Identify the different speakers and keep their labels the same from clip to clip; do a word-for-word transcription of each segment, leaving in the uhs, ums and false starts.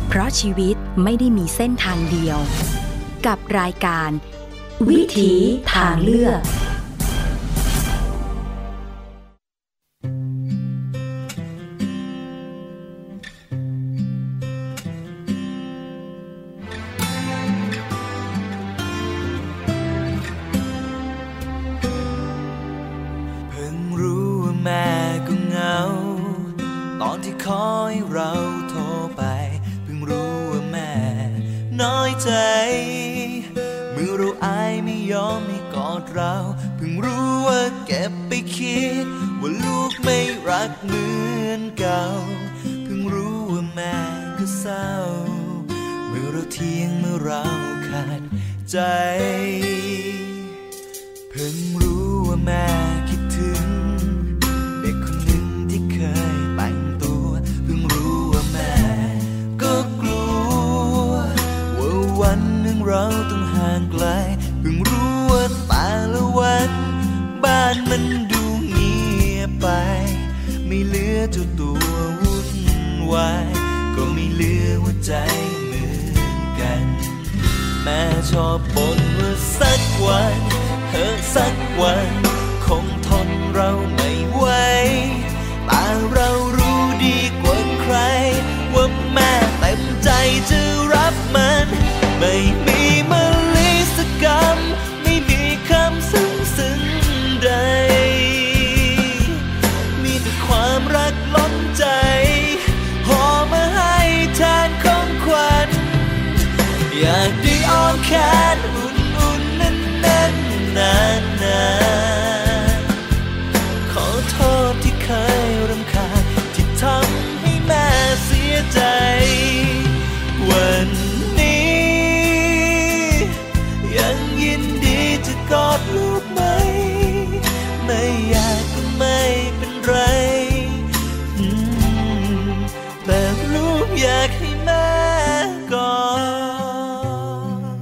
Speaker 1: เพราะชีวิตไม่ได้มีเส้นทางเดียวกับรายการวิถีทางเลือก
Speaker 2: เพิ่งรู้ว่าแม่ก็เหงาตอนที่คอยเราโทรไปเพิ่งรู้ว่าแม่น้อยใจเมื่อเราอายไม่ยอมให้กอดเราเพิ่งรู้ว่าเก็บไปคิดว่าลูกไม่รักเหมือนเก่าเพิ่งรู้ว่าแม่ก็เศร้าเมื่อเราเที่ยงเมื่อเราขาดใจเพิ่งรู้ว่าแม่คิดถึงเด็กคนหนึ่งที่เคยแต่งตัวเพิ่งรู้ว่าแม่ก็กลัวว่าวันหนึ่งเราต้องห่างไกลเพิ่งรู้ว่าแต่ละวันบ้านมันดูเงียบไปไม่เหลือเจ้าตัววุ่นวายก็ไม่เหลือหัวใจเหมือนกันแม่ชอบบ่นว่าสักวันเธอสักวันคงทนเราไม่ไหวแต่เรารู้ดีกว่าใครว่าแม่เต็มใจจะรับมันไม่มีมลิสกรรมไม่มีคำซึ้งซึ้งใดมีแต่ความรักล้นใจห่อมาให้แทนของขวัญอยากได้อ้อมแขนอุ่นๆแน่นๆนานๆขอโทษที่เคยรำคาญที่ทำให้แม่เสียใจวันนี้ยังยินดีจะกอดลูกไหมไม่อยากก็ไม่เป็นไรแต่ลูกอยากให้แม่กอด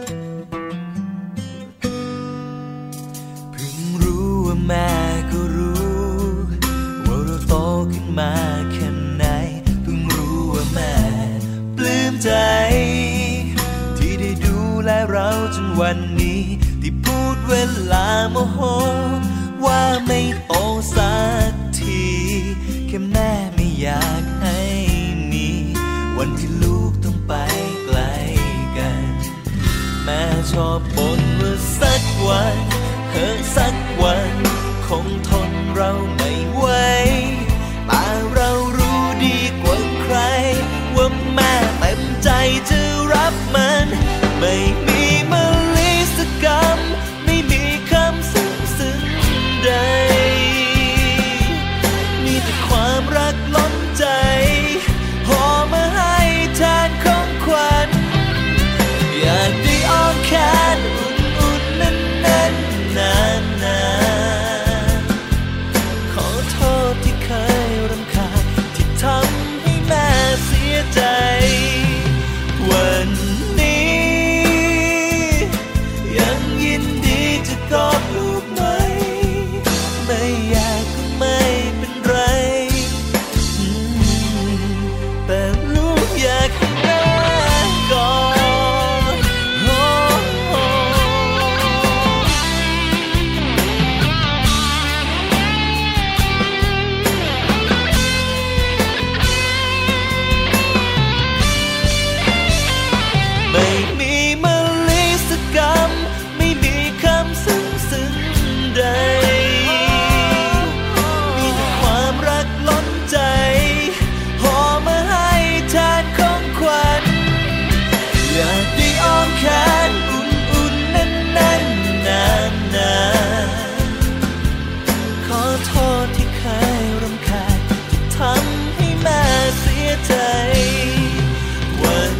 Speaker 2: เพิ่งรู้ว่าแม่ก็รู้ว่าเราโตขึ้นมาแค่ไหนเพิ่งรู้ว่าแม่ปลื้มใจที่ได้ดูแลเราจนวันนี้ที่พูดเวลาโมโหว่าไม่โตสักทีแค่แม่ไม่อยากให้มีวันที่ลูกต้องไปไกลกันแม่ชอบบ่นว่าสักวันเธอสักวันคงทนเราไม่ไหวแต่เรารู้ดีกว่าใครว่าแม่เต็มใจจะรับมันไม่มีมลิสกรรมไม่มีคำซึ้งซึ้งใดมีแต่ความรักล้นใจห่อมาให้แทนของขวัญอยากได้อ้อมแขนอุ่นๆแน่นๆนานๆขอโทษที่เคยรำคาญที่ทำให้แม่เสียใจวันนี้ยังยินดีจะกอดลูกไหมไม่อยากก็ไม่เป็นไรแต่ลูกอยากให้แม่กอดโอ้โอ้ไม่มีมลิสกรรมไม่มีคำซึ้งซึ้งใดมีแต่ความรักล้นใจห่อมาให้แทนของขวัญอยากได้อ้อมแขนอุ่นๆแน่นๆนานๆขอโทษที่เคยรำคาญที่ทำให้แม่เสียใจวัน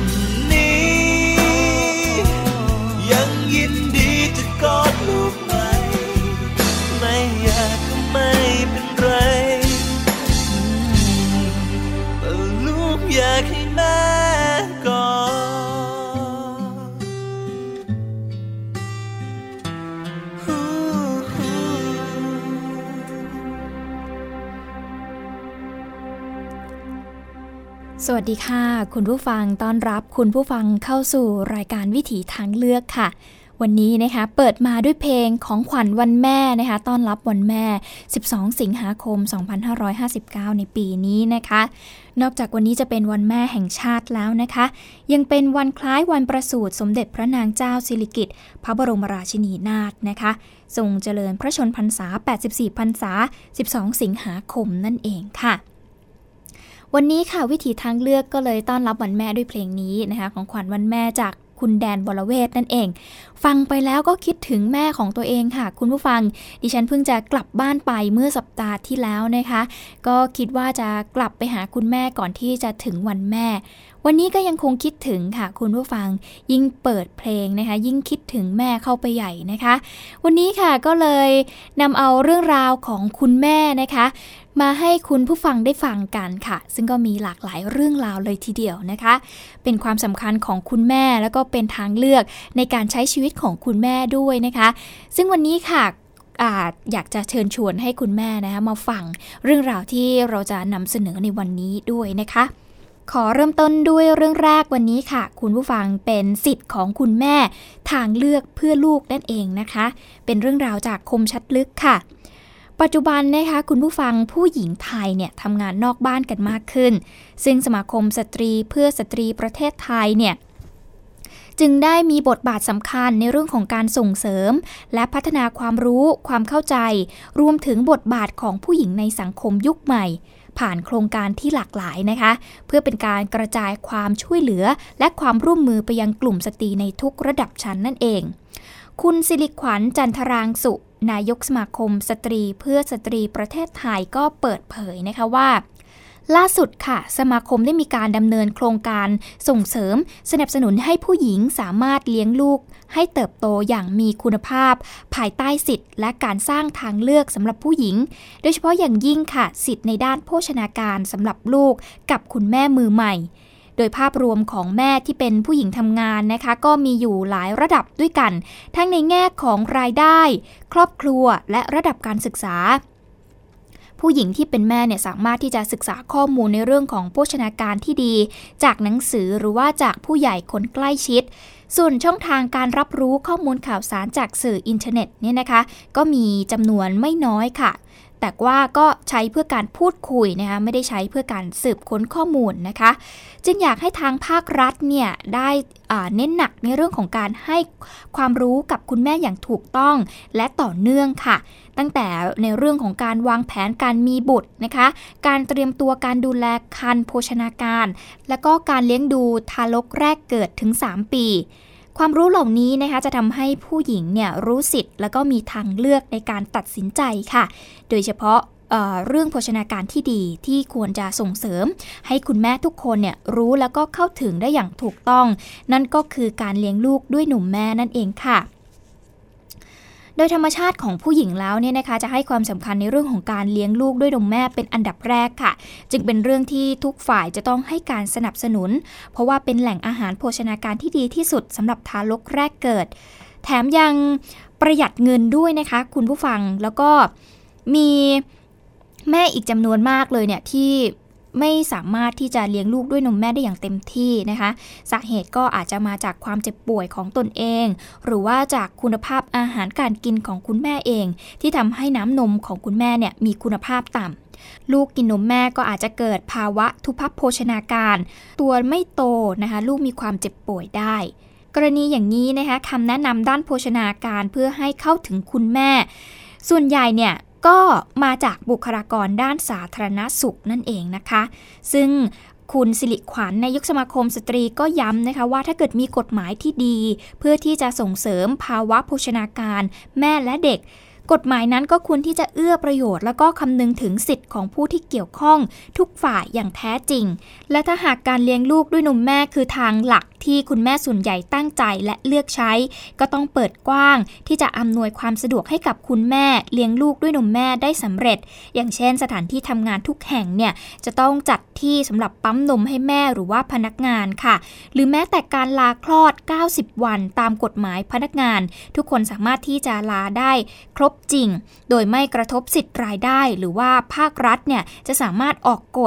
Speaker 2: นี้ยังยินดีจะกอดลูกไหมไม่อยากก็ไม่เป็นไรแต่ลูกอยากให้แม่กอด
Speaker 3: สวัสดีค่ะคุณผู้ฟังต้อนรับคุณผู้ฟังเข้าสู่รายการวิถีทางเลือกค่ะวันนี้นะคะเปิดมาด้วยเพลงของขวัญวันแม่นะคะต้อนรับวันแม่สิบสองสิงหาคมสองพันห้าร้อยห้าสิบเก้าในปีนี้นะคะนอกจากวันนี้จะเป็นวันแม่แห่งชาติแล้วนะคะยังเป็นวันคล้ายวันประสูติสมเด็จพระนางเจ้าสิริกิติ์พระบรมราชินีนาถนะคะทรงเจริญพระชนพรรษาแปดสิบสี่พรรษาสิบสองสิงหาคมนั่นเองค่ะวันนี้ค่ะวิถีทางเลือกก็เลยต้อนรับวันแม่ด้วยเพลงนี้นะคะของขวัญวันแม่จากคุณแดนวรเวทนั่นเองฟังไปแล้วก็คิดถึงแม่ของตัวเองค่ะคุณผู้ฟังดิฉันเพิ่งจะกลับบ้านไปเมื่อสัปดาห์ที่แล้วนะคะก็คิดว่าจะกลับไปหาคุณแม่ก่อนที่จะถึงวันแม่วันนี้ก็ยังคงคิดถึงค่ะคุณผู้ฟังยิ่งเปิดเพลงนะคะยิ่งคิดถึงแม่เข้าไปใหญ่นะคะวันนี้ค่ะก็เลยนำเอาเรื่องราวของคุณแม่นะคะมาให้คุณผู้ฟังได้ฟังกันค่ะซึ่งก็มีหลากหลายเรื่องราวเลยทีเดียวนะคะเป็นความสำคัญของคุณแม่แล้วก็เป็นทางเลือกในการใช้ชีวิตของคุณแม่ด้วยนะคะซึ่งวันนี้ค่ะอ่าอยากจะเชิญชวนให้คุณแม่นะคะมาฟังเรื่องราวที่เราจะนำเสนอในวันนี้ด้วยนะคะขอเริ่มต้นด้วยเรื่องแรกวันนี้ค่ะคุณผู้ฟังเป็นสิทธิ์ของคุณแม่ทางเลือกเพื่อลูกนั่นเองนะคะเป็นเรื่องราวจากคมชัดลึกค่ะปัจจุบันนะคะคุณผู้ฟังผู้หญิงไทยเนี่ยทำงานนอกบ้านกันมากขึ้นซึ่งสมาคมสตรีเพื่อสตรีประเทศไทยเนี่ยจึงได้มีบทบาทสำคัญในเรื่องของการส่งเสริมและพัฒนาความรู้ความเข้าใจรวมถึงบทบาทของผู้หญิงในสังคมยุคใหม่ผ่านโครงการที่หลากหลายนะคะเพื่อเป็นการกระจายความช่วยเหลือและความร่วมมือไปยังกลุ่มสตรีในทุกระดับชั้นนั่นเองคุณสิริขวัญจันทรางสุนายกสมาคมสตรีเพื่อสตรีประเทศไทยก็เปิดเผยนะคะว่าล่าสุดค่ะสมาคมได้มีการดำเนินโครงการส่งเสริมสนับสนุนให้ผู้หญิงสามารถเลี้ยงลูกให้เติบโตอย่างมีคุณภาพภายใต้สิทธิและการสร้างทางเลือกสำหรับผู้หญิงโดยเฉพาะอย่างยิ่งค่ะสิทธิในด้านโภชนาการสำหรับลูกกับคุณแม่มือใหม่โดยภาพรวมของแม่ที่เป็นผู้หญิงทำงานนะคะก็มีอยู่หลายระดับด้วยกันทั้งในแง่ของรายได้ครอบครัวและระดับการศึกษาผู้หญิงที่เป็นแม่เนี่ยสามารถที่จะศึกษาข้อมูลในเรื่องของโภชนาการที่ดีจากหนังสือหรือว่าจากผู้ใหญ่คนใกล้ชิดส่วนช่องทางการรับรู้ข้อมูลข่าวสารจากสื่ออินเทอร์เน็ตเนี่ยนะคะก็มีจำนวนไม่น้อยค่ะแต่ว่าก็ใช้เพื่อการพูดคุยนะคะไม่ได้ใช้เพื่อการสืบค้นข้อมูลนะคะจึงอยากให้ทางภาครัฐเนี่ยได้เน้นหนักในเรื่องของการให้ความรู้กับคุณแม่อย่างถูกต้องและต่อเนื่องค่ะตั้งแต่ในเรื่องของการวางแผนการมีบุตรนะคะการเตรียมตัวการดูแลครรภ์โภชนาการและก็การเลี้ยงดูทารกแรกเกิดถึงสามปีความรู้เหล่านี้นะคะจะทำให้ผู้หญิงเนี่ยรู้สิทธิ์แล้วก็มีทางเลือกในการตัดสินใจค่ะโดยเฉพาะ เอ่อ เรื่องโภชนาการที่ดีที่ควรจะส่งเสริมให้คุณแม่ทุกคนเนี่ยรู้แล้วก็เข้าถึงได้อย่างถูกต้องนั่นก็คือการเลี้ยงลูกด้วยนมแม่นั่นเองค่ะโดยธรรมชาติของผู้หญิงแล้วเนี่ยนะคะจะให้ความสำคัญในเรื่องของการเลี้ยงลูกด้วยนมแม่เป็นอันดับแรกค่ะจึงเป็นเรื่องที่ทุกฝ่ายจะต้องให้การสนับสนุนเพราะว่าเป็นแหล่งอาหารโภชนาการที่ดีที่สุดสำหรับทารกแรกเกิดแถมยังประหยัดเงินด้วยนะคะคุณผู้ฟังแล้วก็มีแม่อีกจำนวนมากเลยเนี่ยที่ไม่สามารถที่จะเลี้ยงลูกด้วยนมแม่ได้อย่างเต็มที่นะคะสาเหตุก็อาจจะมาจากความเจ็บป่วยของตนเองหรือว่าจากคุณภาพอาหารการกินของคุณแม่เองที่ทำให้น้ำนมของคุณแม่เนี่ยมีคุณภาพต่ำลูกกินนมแม่ก็อาจจะเกิดภาวะทุพพโภชนาการตัวไม่โตนะคะลูกมีความเจ็บป่วยได้กรณีอย่างนี้นะคะคำแนะนำด้านโภชนาการเพื่อให้เข้าถึงคุณแม่ส่วนใหญ่เนี่ยก็มาจากบุคลากรด้านสาธารณสุขนั่นเองนะคะซึ่งคุณสิริขวัญนายกสมาคมสตรีก็ย้ำนะคะว่าถ้าเกิดมีกฎหมายที่ดีเพื่อที่จะส่งเสริมภาวะโภชนาการแม่และเด็กกฎหมายนั้นก็ควรที่จะเอื้อประโยชน์แล้วก็คำนึงถึงสิทธิ์ของผู้ที่เกี่ยวข้องทุกฝ่ายอย่างแท้จริงและถ้าหากการเลี้ยงลูกด้วยนมแม่คือทางหลักที่คุณแม่ส่วนใหญ่ตั้งใจและเลือกใช้ก็ต้องเปิดกว้างที่จะอำนวยความสะดวกให้กับคุณแม่เลี้ยงลูกด้วยนมแม่ได้สำเร็จอย่างเช่นสถานที่ทำงานทุกแห่งเนี่ยจะต้องจัดที่สำหรับปั๊มนมให้แม่หรือว่าพนักงานค่ะหรือแม้แต่การลาคลอดเก้าสิบวันตามกฎหมายพนักงานทุกคนสามารถที่จะลาได้ครบจริงโดยไม่กระทบสิทธิ์รายได้หรือว่าภาครัฐเนี่ยจะสามารถออกกฎ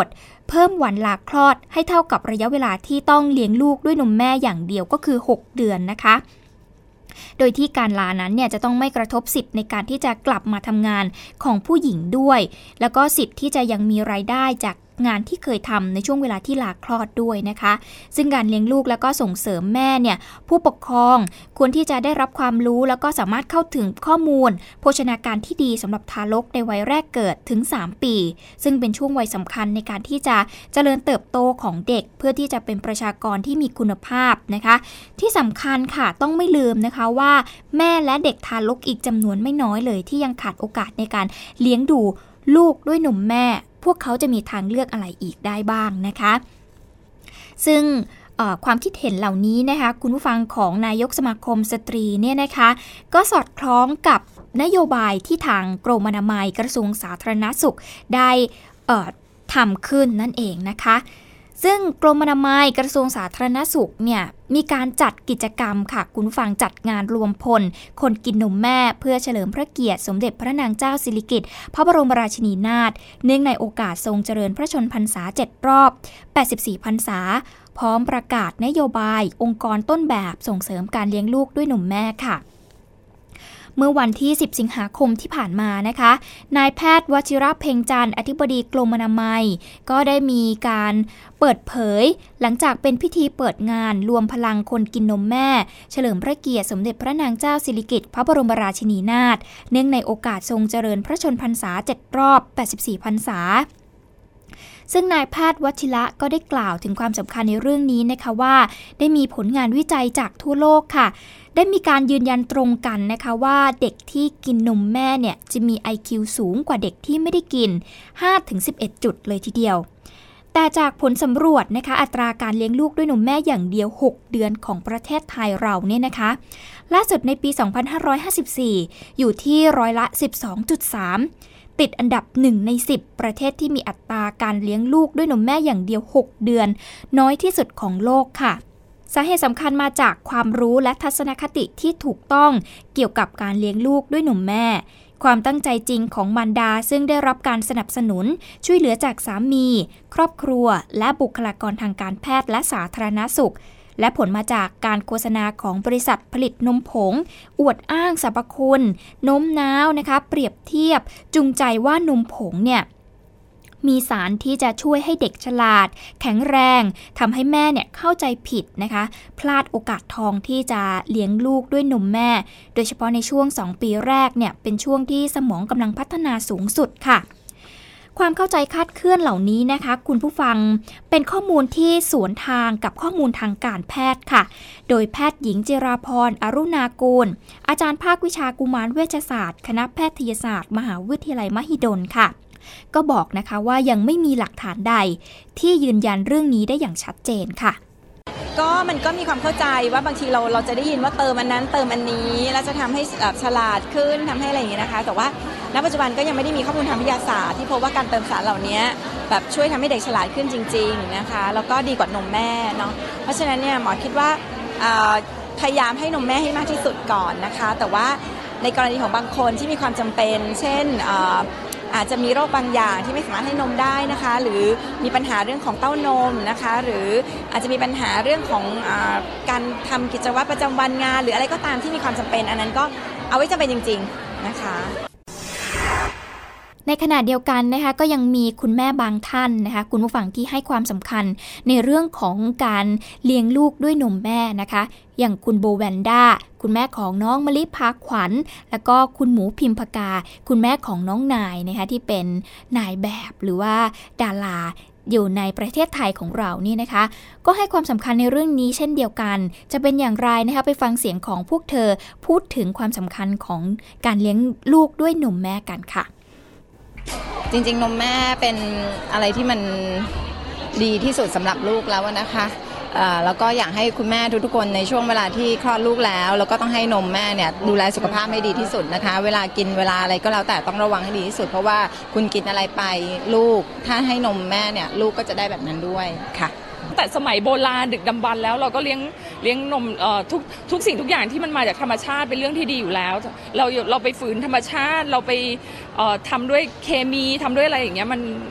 Speaker 3: เพิ่มวันลาคลอดให้เท่ากับระยะเวลาที่ต้องเลี้ยงลูกด้วยนมแม่อย่างเดียวก็คือหกเดือนนะคะโดยที่การลานั้นเนี่ยจะต้องไม่กระทบสิทธิ์ในการที่จะกลับมาทำงานของผู้หญิงด้วยแล้วก็สิทธิ์ที่จะยังมีรายได้จากงานที่เคยทำในช่วงเวลาที่ลาคลอดด้วยนะคะซึ่งการเลี้ยงลูกแล้วก็ส่งเสริมแม่เนี่ยผู้ปกครองควรที่จะได้รับความรู้แล้วก็สามารถเข้าถึงข้อมูลโภชนาการที่ดีสำหรับทารกในวัยแรกเกิดถึงสามปีซึ่งเป็นช่วงวัยสำคัญในการที่จะเจริญเติบโตของเด็กเพื่อที่จะเป็นประชากรที่มีคุณภาพนะคะที่สำคัญค่ะต้องไม่ลืมนะคะว่าแม่และเด็กทารกอีกจำนวนไม่น้อยเลยที่ยังขาดโอกาสในการเลี้ยงดูลูกด้วยนมแม่พวกเขาจะมีทางเลือกอะไรอีกได้บ้างนะคะซึ่งความคิดเห็นเหล่านี้นะคะคุณผู้ฟังของนายกสมาคมสตรีเนี่ยนะคะก็สอดคล้องกับนโยบายที่ทางกรมอนามัยกระทรวงสาธารณสุขได้ทำขึ้นนั่นเองนะคะซึ่งกรมอนามัยกระทรวงสาธารณสุขเนี่ยมีการจัดกิจกรรมค่ะคุณผู้ฟังจัดงานรวมพลคนกินนมแม่เพื่อเฉลิมพระเกียรติสมเด็จพระนางเจ้าสิริกิติ์พระบรมราชินีนาถเนื่องในโอกาสทรงเจริญพระชนพรรษาเจ็ดรอบแปดสิบสี่พรรษาพร้อมประกาศนโยบายองค์กรต้นแบบส่งเสริมการเลี้ยงลูกด้วยนมแม่ค่ะเมื่อวันที่สิบสิงหาคมที่ผ่านมานะคะนายแพทย์วชิระเพ็งจันทร์อธิบดีกรมอนามัยก็ได้มีการเปิดเผยหลังจากเป็นพิธีเปิดงานรวมพลังคนกินนมแม่เฉลิมพระเกียรติสมเด็จพระนางเจ้าสิริกิติ์พระบรมราชินีนาถเนื่องในโอกาสทรงเจริญพระชนพรรษาเจ็ดรอบแปดสิบสี่พรรษาซึ่งนายแพทย์วชิระก็ได้กล่าวถึงความสำคัญในเรื่องนี้นะคะว่าได้มีผลงานวิจัยจากทั่วโลกค่ะได้มีการยืนยันตรงกันนะคะว่าเด็กที่กินนมแม่เนี่ยจะมี ไอ คิว สูงกว่าเด็กที่ไม่ได้กิน ห้าถึงสิบเอ็ด จุดเลยทีเดียวแต่จากผลสำรวจนะคะอัตราการเลี้ยงลูกด้วยนมแม่อย่างเดียวหกเดือนของประเทศไทยเราเนี่ยนะคะล่าสุดในปีสองพันห้าร้อยห้าสิบสี่อยู่ที่ร้อยละ สิบสองจุดสามติดอันดับหนึ่งในสิบประเทศที่มีอัตราการเลี้ยงลูกด้วยนมแม่อย่างเดียวหกเดือนน้อยที่สุดของโลกค่ะสาเหตุสำคัญมาจากความรู้และทัศนคติที่ถูกต้องเกี่ยวกับการเลี้ยงลูกด้วยนมแม่ความตั้งใจจริงของมารดาซึ่งได้รับการสนับสนุนช่วยเหลือจากสามีครอบครัวและบุคลากรทางการแพทย์และสาธารณสุขและผลมาจากการโฆษณาของบริษัทผลิตนมผงอวดอ้างสรรพคุณโน้มน้าวนะคะเปรียบเทียบจูงใจว่านมผงเนี่ยมีสารที่จะช่วยให้เด็กฉลาดแข็งแรงทำให้แม่เนี่ยเข้าใจผิดนะคะพลาดโอกาสทองที่จะเลี้ยงลูกด้วยนมแม่โดยเฉพาะในช่วงสองปีแรกเนี่ยเป็นช่วงที่สมองกำลังพัฒนาสูงสุดค่ะความเข้าใจคลาดเคลื่อนเหล่านี้นะคะคุณผู้ฟังเป็นข้อมูลที่สวนทางกับข้อมูลทางการแพทย์ค่ะโดยแพทย์หญิงจิราพรอรุณากูลอาจารย์ภาควิชากุมารเวชศาสตร์คณะแพทยศาสตร์มหาวิทยาลัยมหิดลค่ะก็บอกนะคะว่ายังไม่มีหลักฐานใดที่ยืนยันเรื่องนี้ได้อย่างชัดเจนค่ะ
Speaker 4: ก็มันก็มีความเข้าใจว่าบางทีเราเราจะได้ยินว่าเติมอันนั้นเติมอันนี้แล้วจะทำให้ฉลาดขึ้นทำให้อะไรอย่างนี้นะคะแต่ว่าณปัจจุบันก็ยังไม่ได้มีข้อมูลทางวิทยาศาสตร์ที่พบว่าการเติมสารเหล่านี้แบบช่วยทำให้เด็กฉลาดขึ้นจริงๆนะคะแล้วก็ดีกว่านมแม่เนาะเพราะฉะนั้นเนี่ยหมอคิดว่าพยายามให้นมแม่ให้มากที่สุดก่อนนะคะแต่ว่าในกรณีของบางคนที่มีความจำเป็นเช่นอาจจะมีโรคบางอย่างที่ไม่สามารถให้นมได้นะคะหรือมีปัญหาเรื่องของเต้านมนะคะหรืออาจจะมีปัญหาเรื่องของอ่าการทำกิจวัตรประจำวันงานหรืออะไรก็ตามที่มีความจำเป็นอันนั้นก็เอาไว้จำเป็นจริงๆนะคะ
Speaker 3: ในขณะเดียวกันนะคะก็ยังมีคุณแม่บางท่านนะคะคุณผู้ฟังที่ให้ความสำคัญในเรื่องของการเลี้ยงลูกด้วยนมแม่นะคะอย่างคุณโบแวนด้าคุณแม่ของน้องมะลิพาขวัญแล้วก็คุณหมูพิมพกาคุณแม่ของน้องนายนะคะที่เป็นนายแบบหรือว่าดาราอยู่ในประเทศไทยของเรานี่นะคะก็ให้ความสำคัญในเรื่องนี้เช่นเดียวกันจะเป็นอย่างไรนะคะไปฟังเสียงของพวกเธอพูดถึงความสำคัญของการเลี้ยงลูกด้วยนมแม่กันค่ะ
Speaker 5: จริงๆนมแม่เป็นอะไรที่มันดีที่สุดสำหรับลูกแล้วนะคะแล้วก็อยากให้คุณแม่ทุกๆคนในช่วงเวลาที่คลอดลูกแล้วแล้วก็ต้องให้นมแม่เนี่ยดูแลสุขภาพให้ดีที่สุดนะคะเวลากินเวลาอะไรก็แล้วแต่ต้องระวังให้ดีที่สุดเพราะว่าคุณกินอะไรไปลูกถ้าให้นมแม่เนี่ยลูกก็จะได้แบบนั้นด้วยค่ะ
Speaker 6: แต่สมัยโบราณดึกดำบรรพ์แล้วเราก็เลี้ยงเลี้ยงนมทุกทุกสิ่งทุกอย่างที่มันมาจากธรรมชาติเป็นเรื่องที่ดีอยู่แล้วเราเราไปฝืนธรรมชาติเราไปทำด้วยเคมีทำด้วยอะไรอย่างเงี้ยมัน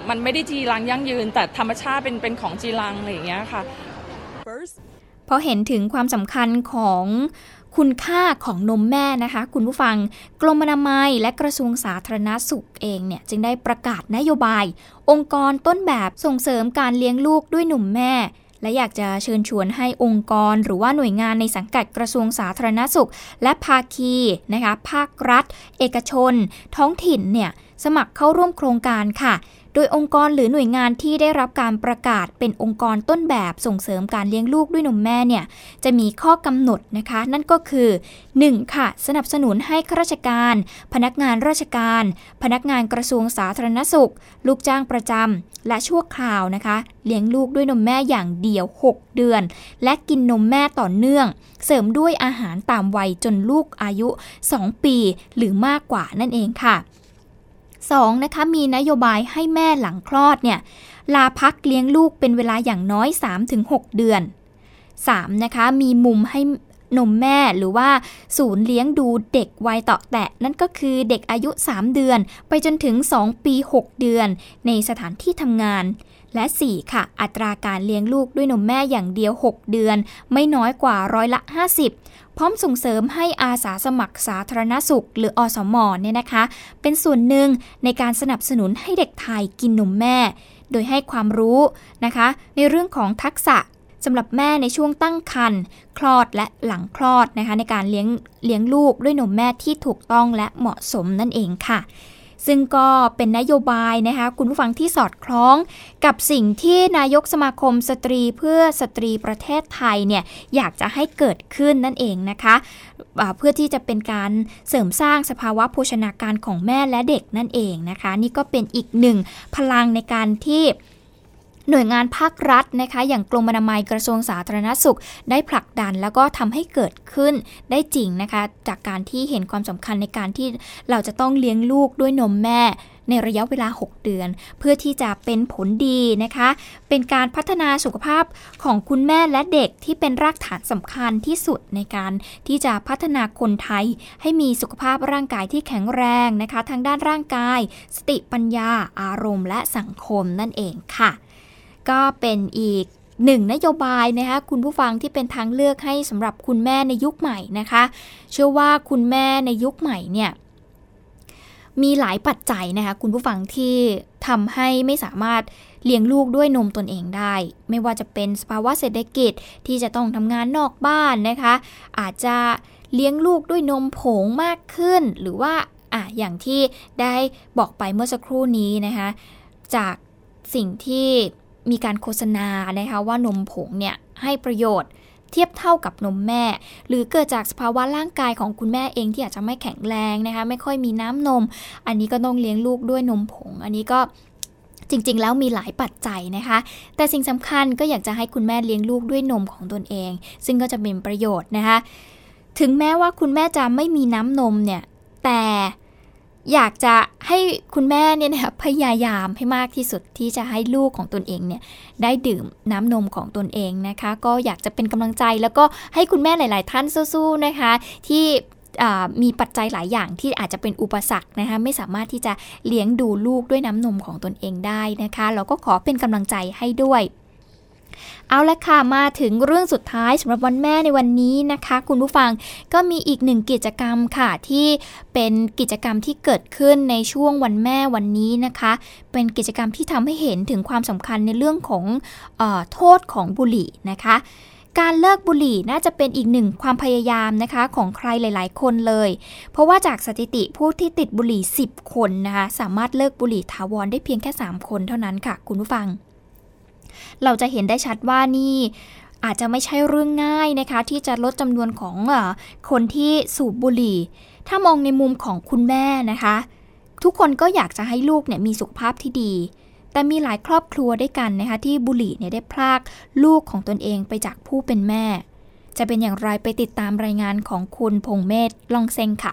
Speaker 6: มันไม่ได้จีรังยั่งยืนแต่ธรรมชาติเป็นเป็นของจีรังอะไรอย่างเงี้ยค่ะ
Speaker 3: พอเห็นถึงความสำคัญของคุณค่าของนมแม่นะคะคุณผู้ฟังกรมอนามัยและกระทรวงสาธารณสุขเองเนี่ยจึงได้ประกาศนโยบายองค์กรต้นแบบส่งเสริมการเลี้ยงลูกด้วยนมแม่และอยากจะเชิญชวนให้องค์กรหรือว่าหน่วยงานในสังกัดกระทรวงสาธารณสุขและภาคีนะคะภาครัฐเอกชนท้องถิ่นเนี่ยสมัครเข้าร่วมโครงการค่ะโดยองค์กรหรือหน่วยงานที่ได้รับการประกาศเป็นองค์กรต้นแบบส่งเสริมการเลี้ยงลูกด้วยนมแม่เนี่ยจะมีข้อกำหนดนะคะนั่นก็คือ หนึ่ง ค่ะสนับสนุนให้ข้าราชการพนักงานราชการพนักงานกระทรวงสาธารณสุขลูกจ้างประจำและชั่วคราวนะคะเลี้ยงลูกด้วยนมแม่อย่างเดียวหกเดือนและกินนมแม่ต่อเนื่องเสริมด้วยอาหารตามวัยจนลูกอายุสองปีหรือมากกว่านั่นเองค่ะสองนะคะมีนโยบายให้แม่หลังคลอดเนี่ยลาพักเลี้ยงลูกเป็นเวลาอย่างน้อย สามถึงหก เดือนสามนะคะมีมุมให้นมแม่หรือว่าศูนย์เลี้ยงดูเด็กวัยเตาะแตะนั่นก็คือเด็กอายุสามเดือนไปจนถึงสองปีหกเดือนในสถานที่ทำงานและสี่ค่ะอัตราการเลี้ยงลูกด้วยนมแม่อย่างเดียวหกเดือนไม่น้อยกว่าร้อยละห้าสิบพร้อมส่งเสริมให้อาสาสมัครสาธารณสุขหรืออสม.เนี่ยนะคะเป็นส่วนหนึ่งในการสนับสนุนให้เด็กไทยกินนมแม่โดยให้ความรู้นะคะในเรื่องของทักษะสำหรับแม่ในช่วงตั้งครรภ์คลอดและหลังคลอดนะคะในการเลี้ยงเลี้ยงลูกด้วยนมแม่ที่ถูกต้องและเหมาะสมนั่นเองค่ะซึ่งก็เป็นนโยบายนะคะคุณผู้ฟังที่สอดคล้องกับสิ่งที่นายกสมาคมสตรีเพื่อสตรีประเทศไทยเนี่ยอยากจะให้เกิดขึ้นนั่นเองนะคะเพื่อที่จะเป็นการเสริมสร้างสภาวะโภชนาการของแม่และเด็กนั่นเองนะคะนี่ก็เป็นอีกหนึ่งพลังในการที่หน่วยงานภาครัฐนะคะอย่างกรมอนามัยกระทรวงสาธารณสุขได้ผลักดันแล้วก็ทำให้เกิดขึ้นได้จริงนะคะจากการที่เห็นความสำคัญในการที่เราจะต้องเลี้ยงลูกด้วยนมแม่ในระยะเวลาหกเดือนเพื่อที่จะเป็นผลดีนะคะเป็นการพัฒนาสุขภาพของคุณแม่และเด็กที่เป็นรากฐานสำคัญที่สุดในการที่จะพัฒนาคนไทยให้มีสุขภาพร่างกายที่แข็งแรงนะคะทางด้านร่างกายสติปัญญาอารมณ์และสังคมนั่นเองค่ะก็เป็นอีกหนึ่งนโยบายนะคะคุณผู้ฟังที่เป็นทางเลือกให้สำหรับคุณแม่ในยุคใหม่นะคะเชื่อว่าคุณแม่ในยุคใหม่เนี่ยมีหลายปัจจัยนะคะคุณผู้ฟังที่ทำให้ไม่สามารถเลี้ยงลูกด้วยนมตนเองได้ไม่ว่าจะเป็นสภาวะเศรษฐกิจที่จะต้องทำงานนอกบ้านนะคะอาจจะเลี้ยงลูกด้วยนมผงมากขึ้นหรือว่าอ่ะอย่างที่ได้บอกไปเมื่อสักครู่นี้นะคะจากสิ่งที่มีการโฆษณานะคะว่านมผงเนี่ยให้ประโยชน์เทียบเท่ากับนมแม่หรือเกิดจากสภาวะร่างกายของคุณแม่เองที่อาจจะไม่แข็งแรงนะคะไม่ค่อยมีน้ำนมอันนี้ก็ต้องเลี้ยงลูกด้วยนมผงอันนี้ก็จริงๆแล้วมีหลายปัจจัยนะคะแต่สิ่งสำคัญก็อยากจะให้คุณแม่เลี้ยงลูกด้วยนมของตนเองซึ่งก็จะเป็นประโยชน์นะคะถึงแม้ว่าคุณแม่จะไม่มีน้ำนมเนี่ยแต่อยากจะให้คุณแม่เนี่ยนะพยายามให้มากที่สุดที่จะให้ลูกของตนเองเนี่ยได้ดื่มน้ำนมของตนเองนะคะก็อยากจะเป็นกำลังใจแล้วก็ให้คุณแม่หลายๆท่านสู้ๆนะคะที่มีปัจจัยหลายอย่างที่อาจจะเป็นอุปสรรคนะคะไม่สามารถที่จะเลี้ยงดูลูกด้วยน้ำนมของตนเองได้นะคะเราก็ขอเป็นกำลังใจให้ด้วยเอาละค่ะมาถึงเรื่องสุดท้ายสำหรับวันแม่ในวันนี้นะคะคุณผู้ฟังก็มีอีกหนึ่งกิจกรรมค่ะที่เป็นกิจกรรมที่เกิดขึ้นในช่วงวันแม่วันนี้นะคะเป็นกิจกรรมที่ทำให้เห็นถึงความสำคัญในเรื่องของเอ่อโทษของบุหรี่นะคะการเลิกบุหรี่น่าจะเป็นอีกหนึ่งความพยายามนะคะของใครหลายๆคนเลยเพราะว่าจากสถิติผู้ที่ติดบุหรี่สิบคนนะคะสามารถเลิกบุหรี่ถาวรได้เพียงแค่สามคนเท่านั้นค่ะคุณผู้ฟังเราจะเห็นได้ชัดว่านี่อาจจะไม่ใช่เรื่องง่ายนะคะที่จะลดจำนวนของเอ่อคนที่สูบบุหรี่ถ้ามองในมุมของคุณแม่นะคะทุกคนก็อยากจะให้ลูกเนี่ยมีสุขภาพที่ดีแต่มีหลายครอบครัวด้วยกันนะคะที่บุหรี่เนี่ยได้พรากลูกของตนเองไปจากผู้เป็นแม่จะเป็นอย่างไรไปติดตามรายงานของคุณพงษ์เมธลองเซงค่ะ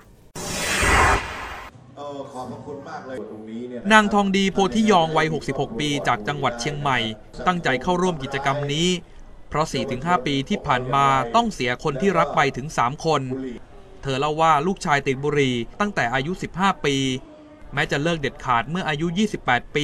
Speaker 7: นางทองดีโพธิยองวัยหกสิบหกปีจากจังหวัดเชียงใหม่ตั้งใจเข้าร่วมกิจกรรมนี้เพราะ สี่ถึงห้า ปีที่ผ่านมาต้องเสียคนที่รักไปถึงสามคนเธอเล่าว่าลูกชายติดบุหรี่ตั้งแต่อายุสิบห้าปีแม้จะเลิกเด็ดขาดเมื่ออายุยี่สิบแปดปี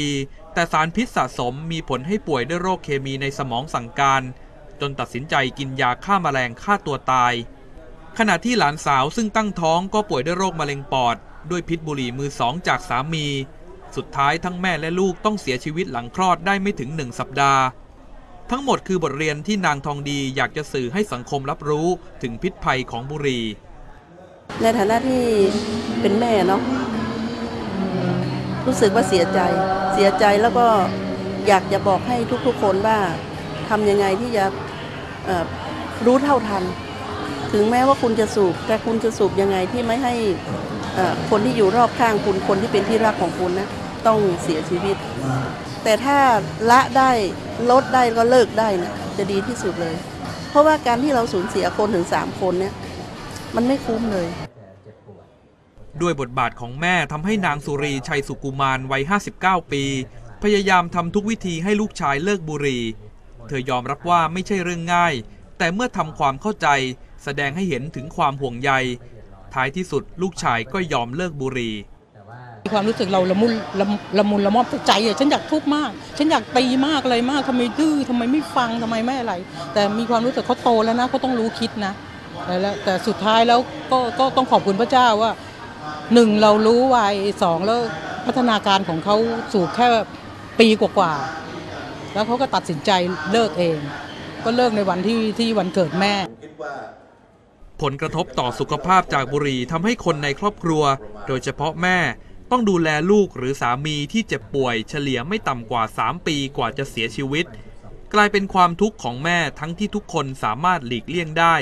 Speaker 7: แต่สารพิษสะสมมีผลให้ป่วยด้วยโรคเคมีในสมองสั่งการจนตัดสินใจกินยาฆ่าแมลงฆ่าตัวตายขณะที่หลานสาวซึ่งตั้งท้องก็ป่วยด้วยโรคมะเร็งปอดด้วยพิษบุหรี่มือสองจากสามีสุดท้ายทั้งแม่และลูกต้องเสียชีวิตหลังคลอดได้ไม่ถึงหนึ่งสัปดาห์ทั้งหมดคือบทเรียนที่นางทองดีอยากจะสื่อให้สังคมรับรู้ถึงพิษภัยของบุหรี่
Speaker 8: ในฐานะที่เป็นแม่เนาะรู้สึกว่าเสียใจเสียใจแล้วก็อยากจะบอกให้ทุกๆคนว่าทำยังไงที่จะรู้เท่าทันถึงแม้ว่าคุณจะสูบแต่คุณจะสูบยังไงที่ไม่ให้คนที่อยู่รอบข้างคุณคนที่เป็นที่รักของคุณนะต้องเสียชีวิตแต่ถ้าละได้ลดได้ก็เลิกได้นะจะดีที่สุดเลยเพราะว่าการที่เราสูญเสียคนถึงสามคนเนี่ยมันไม่คุ้มเลย
Speaker 7: ด้วยบทบาทของแม่ทำให้นางสุรีชัยสุกุมารวัยห้าสิบเก้าปีพยายามทำทุกวิธีให้ลูกชายเลิกบุหรี่เธอยอมรับว่าไม่ใช่เรื่องง่ายแต่เมื่อทำความเข้าใจแสดงให้เห็นถึงความห่วงใยท้ายที่สุดลูกชายก็ยอมเลิกบุหรี่
Speaker 9: ความรู้สึกเราละมุนละละมุนละม่อมใจอ่ะฉันอยากทุบมากฉันอยากตีมากอะไรมากทำไมดื้อทำไมไม่ฟังทำไมไม่อะไรแต่มีความรู้สึกเขาโตแล้วนะเขาต้องรู้คิดนะแล้วแต่สุดท้ายแล้วก็ก็ต้องขอบคุณพระเจ้าว่าหนึ่งเรารู้ไว้สองแล้วพัฒนาการของเขาสูบแค่ปีกว่าๆแล้วเขาก็ตัดสินใจเลิกเองก็เลิกในวันที่ที่วันเกิดแม่
Speaker 7: ผลกระทบต่อสุขภาพจากบุหรี่ทำให้คนในครอบครัวโดยเฉพาะแม่ต้องดูแลลูกหรือสามีที่เจ็บป่วยเฉลี่ยไม่ต่ำกว่าสามปีกว่าจะเสียชีวิตกลายเป็นความทุกข์ของแม่ทั้งที่ทุกคนสามารถหลีกเลี่ยงได้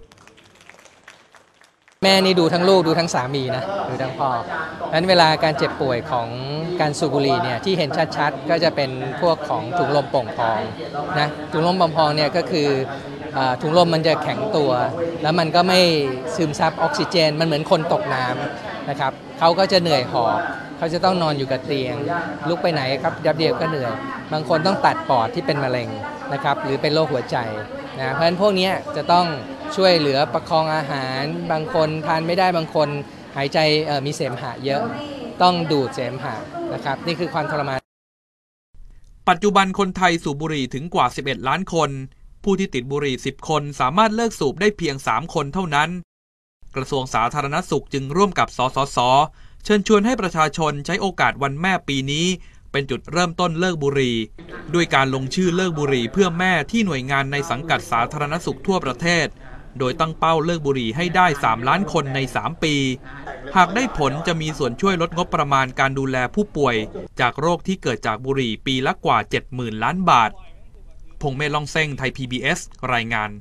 Speaker 10: แม่นี่ดูทั้งลูกดูทั้งสามีนะดูทั้งพ่อนั้นเวลาการเจ็บป่วยของการสูบบุหรี่เนี่ยที่เห็นชัดๆก็จะเป็นพวกของถุงลมโป่งพองนะถุงลมโป่งพองเนี่ยก็คือถุงลมมันจะแข็งตัวแล้วมันก็ไม่ซึมซับออกซิเจนมันเหมือนคนตกน้ำนะครับเขาก็จะเหนื่อยหอบเขาจะต้องนอนอยู่กับเตียงลุกไปไหนครับยับเดียวก็เหนื่อยบางคนต้องตัดปอดที่เป็นมะเร็งนะครับหรือเป็นโรคหัวใจนะเพราะฉะนั้นพวกนี้จะต้องช่วยเหลือประคองอาหารบางคนทานไม่ได้บางคนหายใจมีเสมหะเยอะต้องดูดเสมหะนะครับนี่คือความทรมาน
Speaker 7: ปัจจุบันคนไทยสูบบุหรี่ถึงกว่าสิบเอ็ดล้านคนผู้ที่ติดบุหรี่สิบคนสามารถเลิกสูบได้เพียงสามคนเท่านั้นกระทรวงสาธารณสุขจึงร่วมกับสสส.เชิญชวนให้ประชาชนใช้โอกาสวันแม่ปีนี้เป็นจุดเริ่มต้นเลิกบุหรี่ด้วยการลงชื่อเลิกบุหรี่เพื่อแม่ที่หน่วยงานในสังกัดสาธารณสุขทั่วประเทศโดยตั้งเป้าเลิกบุหรี่ให้ได้สามล้านคนในสามปีหากได้ผลจะมีส่วนช่วยลดงบประมาณการดูแลผู้ป่วยจากโรคที่เกิดจากบุหรี่ปีละกว่า เจ็ดหมื่น ล้านบาทพงษ์เมธ ล่องเซ้งไทย พี บี เอส รายงาน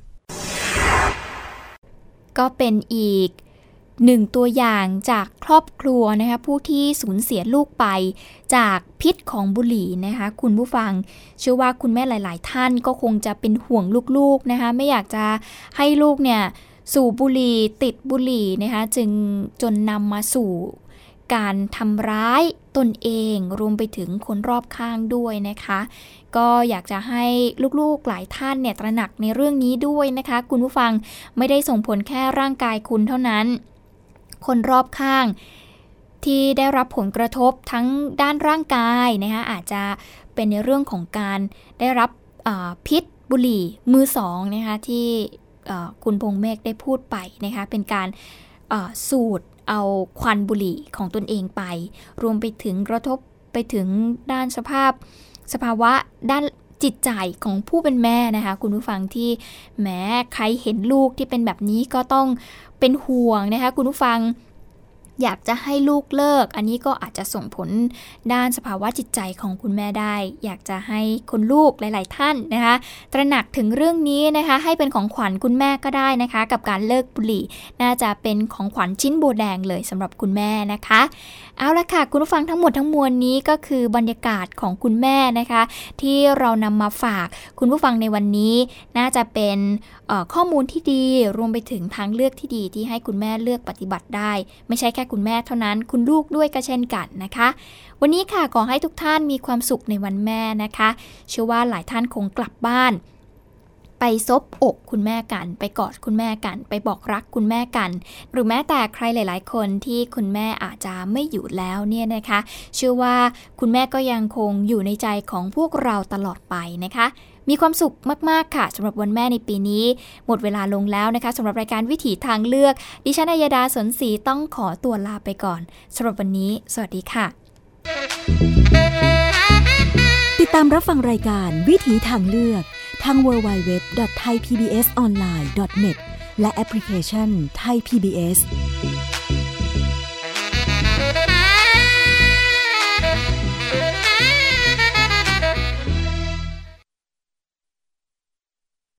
Speaker 3: ก็เป็นอีกหนึ่งตัวอย่างจากครอบครัวนะคะผู้ที่สูญเสียลูกไปจากพิษของบุหรี่นะคะคุณผู้ฟังเชื่อว่าคุณแม่หลายๆท่านก็คงจะเป็นห่วงลูกๆนะคะไม่อยากจะให้ลูกเนี่ยสูบบุหรี่ติดบุหรี่นะคะจึงจนนำมาสู่การทำร้ายตนเองรวมไปถึงคนรอบข้างด้วยนะคะก็อยากจะให้ลูกๆหลายท่านเนี่ยตระหนักในเรื่องนี้ด้วยนะคะคุณผู้ฟังไม่ได้ส่งผลแค่ร่างกายคุณเท่านั้นคนรอบข้างที่ได้รับผลกระทบทั้งด้านร่างกายนะคะอาจจะเป็นในเรื่องของการได้รับพิษบุหรี่มือสองนะคะที่คุณพงษ์เมฆได้พูดไปนะคะเป็นการสูดเอาควันบุหรี่ของตนเองไปรวมไปถึงกระทบไปถึงด้านสภาพสภาวะด้านจิตใจของผู้เป็นแม่นะคะคุณผู้ฟังที่แม้ใครเห็นลูกที่เป็นแบบนี้ก็ต้องเป็นห่วงนะคะคุณผู้ฟังอยากจะให้ลูกเลิกอันนี้ก็อาจจะส่งผลด้านสภาวะจิตใจของคุณแม่ได้อยากจะให้คนลูกหลายๆท่านนะคะตระหนักถึงเรื่องนี้นะคะให้เป็นของขวัญคุณแม่ก็ได้นะคะกับการเลิกบุหรี่น่าจะเป็นของขวัญชิ้นโบแดงเลยสำหรับคุณแม่นะคะเอาละค่ะคุณผู้ฟังทั้งหมดทั้งมวลนี้ก็คือบรรยากาศของคุณแม่นะคะที่เรานำมาฝากคุณผู้ฟังในวันนี้น่าจะเป็นข้อมูลที่ดีรวมไปถึงทางเลือกที่ดีที่ให้คุณแม่เลือกปฏิบัติได้ไม่ใช่แค่คุณแม่เท่านั้นคุณลูกด้วยก็เช่นกันนะคะวันนี้ค่ะขอให้ทุกท่านมีความสุขในวันแม่นะคะเชื่อว่าหลายท่านคงกลับบ้านไปไปซบอกคุณแม่กันไปกอดคุณแม่กันไปบอกรักคุณแม่กันหรือแม้แต่ใครหลายๆคนที่คุณแม่อาจจะไม่อยู่แล้วเนี่ยนะคะเชื่อว่าคุณแม่ก็ยังคงอยู่ในใจของพวกเราตลอดไปนะคะมีความสุขมากๆค่ะสำหรับวันแม่ในปีนี้หมดเวลาลงแล้วนะคะสำหรับรายการวิถีทางเลือกดิฉันอัยดาสนศรีต้องขอตัวลาไปก่อนสำหรับวันนี้สวัสดีค่ะ
Speaker 1: ติดตามรับฟังรายการวิถีทางเลือกทาง ดับเบิลยู ดับเบิลยู ดับเบิลยู ดอท ไทย พี บี เอส ออนไลน์ ดอท เน็ต และแอปพลิเคชัน Thai พี บี เอส